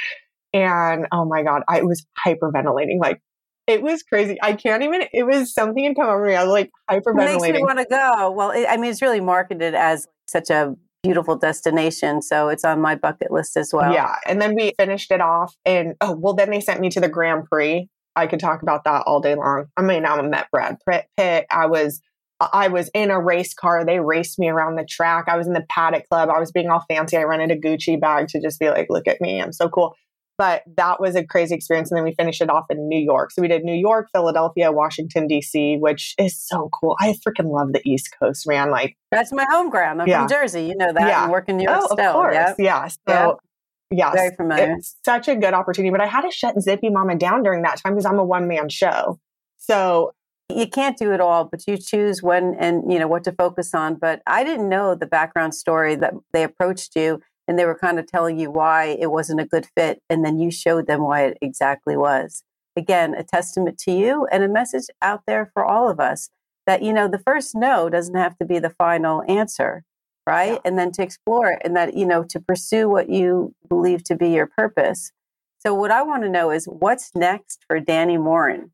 And oh my God, I was hyperventilating. It was crazy. I can't even, it was something had come over me. I was hyperventilating. It makes me want to go. Well, it's really marketed as such a beautiful destination. So it's on my bucket list as well. Yeah. And then we finished it off and, then they sent me to the Grand Prix. I could talk about that all day long. I mean, I met Brad Pitt. I was in a race car. They raced me around the track. I was in the Paddock Club. I was being all fancy. I rented a Gucci bag to just be look at me. I'm so cool. But that was a crazy experience. And then we finished it off in New York. So we did New York, Philadelphia, Washington, D.C., which is so cool. I freaking love the East Coast, man. That's my home ground. I'm from Jersey. You know that. Yeah. I work in New York still. Of course. Yep. Yeah. So, yes. Very familiar. It's such a good opportunity. But I had to shut Zippy Mama down during that time because I'm a one-man show. So you can't do it all, but you choose when and what to focus on. But I didn't know the background story that they approached you and they were kind of telling you why it wasn't a good fit. And then you showed them why it exactly was. Again, a testament to you and a message out there for all of us that, the first no doesn't have to be the final answer, right? Yeah. And then to explore it and that, to pursue what you believe to be your purpose. So what I want to know is what's next for Dani Morin?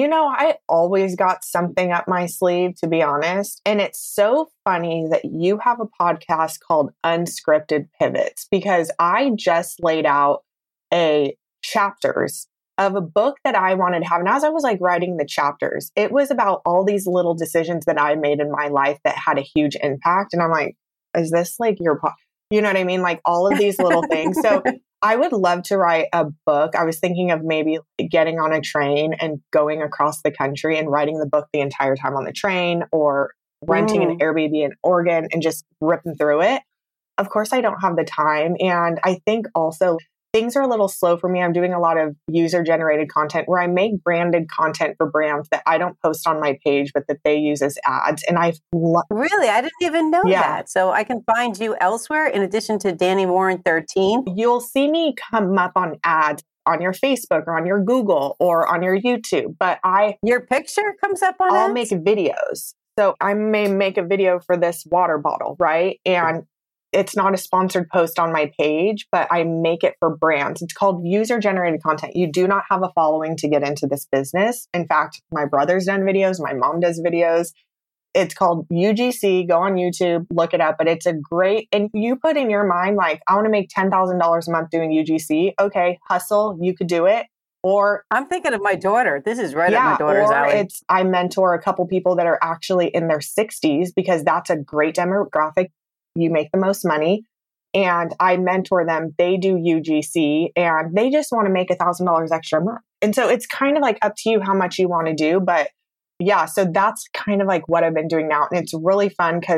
I always got something up my sleeve, to be honest. And it's so funny that you have a podcast called Unscripted Pivots, because I just laid out chapters of a book that I wanted to have. And as I was writing the chapters, it was about all these little decisions that I made in my life that had a huge impact. And I'm like, is this your podcast? You know what I mean? All of these little things. So I would love to write a book. I was thinking of maybe getting on a train and going across the country and writing the book the entire time on the train, or renting an Airbnb in Oregon and just ripping through it. Of course, I don't have the time. And I think also things are a little slow for me. I'm doing a lot of user-generated content where I make branded content for brands that I don't post on my page, but that they use as ads. And Really? I didn't even know that. So I can find you elsewhere in addition to Dani Morin 13? You'll see me come up on ads on your Facebook or on your Google or on your YouTube. But your picture comes up on I'll ads? make videos. So I may make a video for this water bottle, right? And it's not a sponsored post on my page, but I make it for brands. It's called user-generated content. You do not have a following to get into this business. In fact, my brother's done videos. My mom does videos. It's called UGC. Go on YouTube, look it up. But it's and you put in your mind, I want to make $10,000 a month doing UGC. Okay, hustle. You could do it. Or I'm thinking of my daughter. This is right up my daughter's alley. I mentor a couple people that are actually in their 60s because that's a great demographic. You make the most money, and I mentor them. They do UGC and they just want to make $1,000 extra a month. And so it's kind of up to you how much you want to do. But yeah, so that's kind of what I've been doing now. And it's really fun because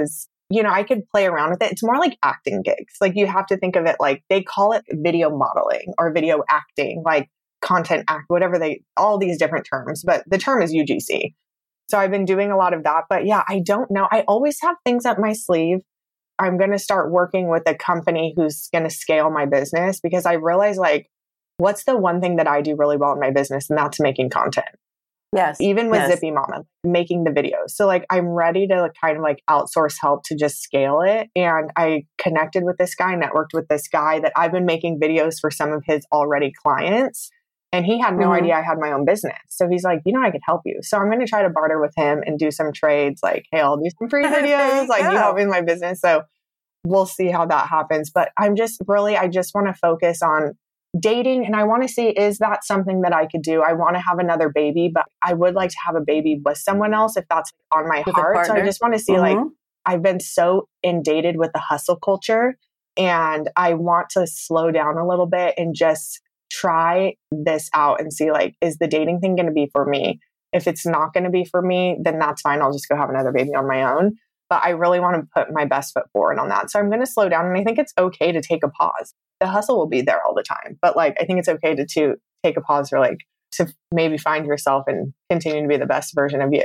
I could play around with it. It's more like acting gigs. Like you have to think of it like they call it video modeling or video acting, like content act, whatever all these different terms, but the term is UGC. So I've been doing a lot of that, but yeah, I don't know. I always have things up my sleeve. I'm going to start working with a company who's going to scale my business because I realize like, what's the one thing that I do really well in my business? And that's making content. Yes. Even with Zippy Mama, making the videos. So like, I'm ready to kind of like outsource help to just scale it. And I connected with this guy, networked with this guy that I've been making videos for some of his already clients. And he had no idea I had my own business. So he's like, I could help you. So I'm going to try to barter with him and do some trades like, hey, I'll do some free videos. Like you help me in my business. So we'll see how that happens. But I just want to focus on dating. And I want to see, is that something that I could do? I want to have another baby, but I would like to have a baby with someone else if that's on my heart. So I just want to see like, I've been so inundated with the hustle culture and I want to slow down a little bit and just try this out and see like, is the dating thing going to be for me? If it's not going to be for me, then that's fine. I'll just go have another baby on my own. But I really want to put my best foot forward on that. So I'm going to slow down. And I think it's okay to take a pause. The hustle will be there all the time. But like, I think it's okay to take a pause or like to maybe find yourself and continue to be the best version of you.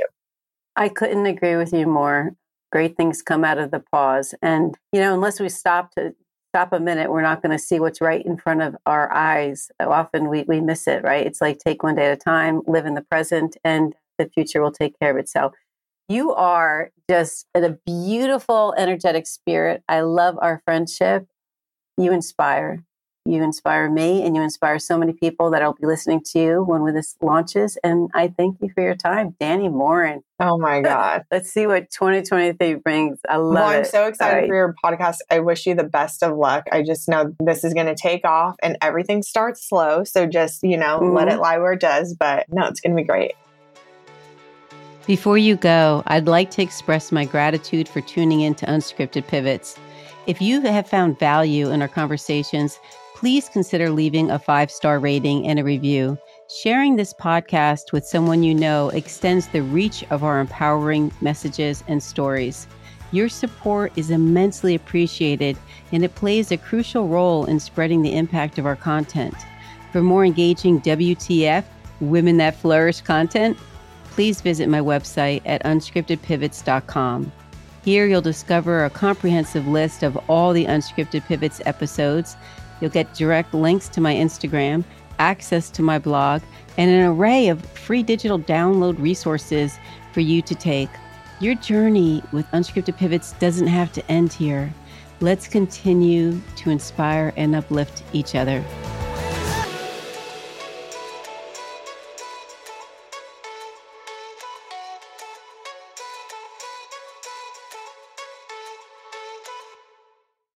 I couldn't agree with you more. Great things come out of the pause. And, unless we stop a minute, we're not going to see what's right in front of our eyes. Often we miss it, right? It's like take one day at a time, live in the present, and the future will take care of itself. You are just a beautiful, energetic spirit. I love our friendship. You inspire. You inspire me and you inspire so many people that will be listening to you when this launches. And I thank you for your time, Dani Morin. Oh my God. Let's see what 2023 brings. I love it. I'm so excited for your podcast. I wish you the best of luck. I just know this is going to take off and everything starts slow. So just, let it lie where it does. But no, it's going to be great. Before you go, I'd like to express my gratitude for tuning in to Unscripted Pivots. If you have found value in our conversations, please consider leaving a 5-star rating and a review. Sharing this podcast with someone you know extends the reach of our empowering messages and stories. Your support is immensely appreciated, and it plays a crucial role in spreading the impact of our content. For more engaging WTF, Women That Flourish content, please visit my website at unscriptedpivots.com. Here you'll discover a comprehensive list of all the Unscripted Pivots episodes. You'll get direct links to my Instagram, access to my blog, and an array of free digital download resources for you to take. Your journey with Unscripted Pivots doesn't have to end here. Let's continue to inspire and uplift each other.